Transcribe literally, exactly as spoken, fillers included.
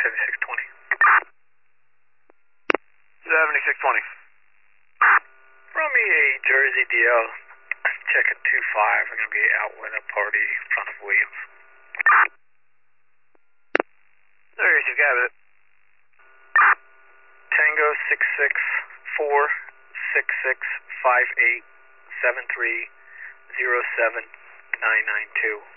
seventy-six twenty. seventy-six twenty. From me a Jersey D L. Check at two five. We're going to be out with a party in front of Williams. There you got it. Tango six six four six six five eight seven three zero seven nine nine two.